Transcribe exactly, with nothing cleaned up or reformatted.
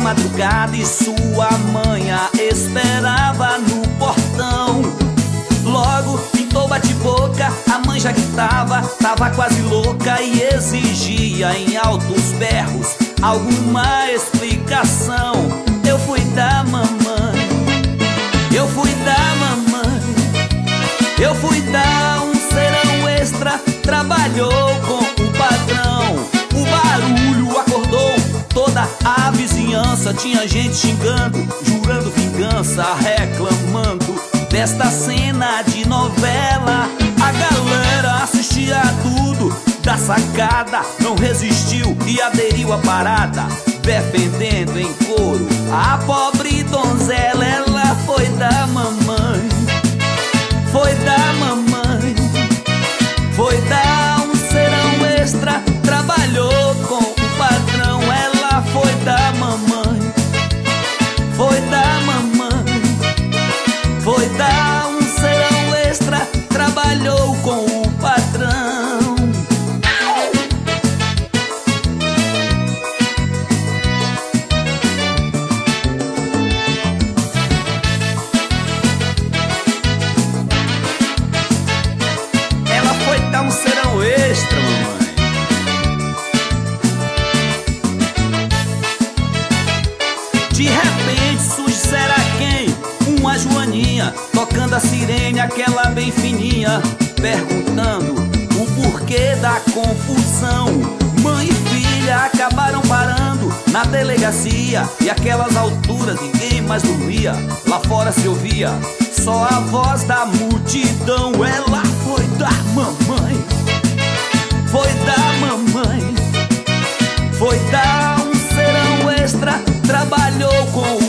madrugada e sua mãe a esperava no portão. Logo pintou bate-boca, a mãe já gritava, tava quase louca e exigia em altos berros alguma explicação. Eu fui da mamãe, eu fui da mamãe, eu fui dar um serão extra, trabalhou com o patrão. O barulho acordou toda a vizinhança, tinha gente xingando, jurando vingança, reclamando desta cena de novela. A galera assistia a tudo da sacada, não resistiu e aderiu à parada, defendendo em coro a pobre donzela. Ela foi da mamãe, foi da mamãe, foi dar um serão extra, trabalhou com o patrão. Ela foi da mamãe, foi da mamãe, foi dar um serão extra, trabalhou com o patrão. Ela foi dar um serão extra, mamãe. De repente surge será quem? Uma joaninha tocando a sirene, aquela bem fininha, perguntando o porquê da confusão. Mãe e filha acabaram parando na delegacia, e aquelas alturas ninguém mais dormia. Lá fora se ouvia só a voz da multidão. Ela foi da mamãe, foi da mamãe, foi dar um serão extra, trabalhou com o